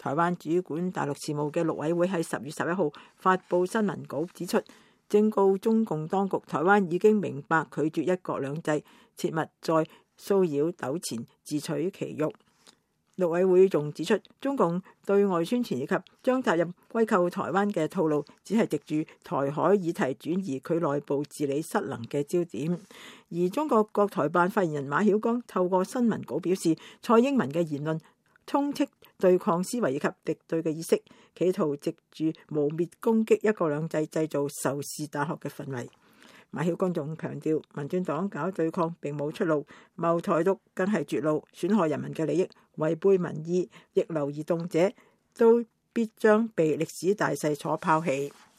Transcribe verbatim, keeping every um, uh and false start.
台灣主管大陸事務嘅陸委會喺十月十一號發布新聞稿指出，正告中共當局，台灣已經明白拒絕一國兩制，切勿再騷擾糾纏，自取其辱。陸委會仲指出，中共對外宣傳以及將責任歸咎台灣嘅套路，只係藉住台海議題轉移佢內部治理失能嘅焦點。而中國國台辦發言人馬曉光透過新聞稿表示，蔡英文嘅言論充斥對抗思維以及敵對嘅意識，企圖藉住污衊攻擊一國兩制，製造仇視大學嘅氛圍。馬曉光仲強調，民進黨搞對抗並冇出路，謀台獨更係絕路，損害人民嘅利益，違背民意，逆流而動者都必將被歷史大勢所拋棄。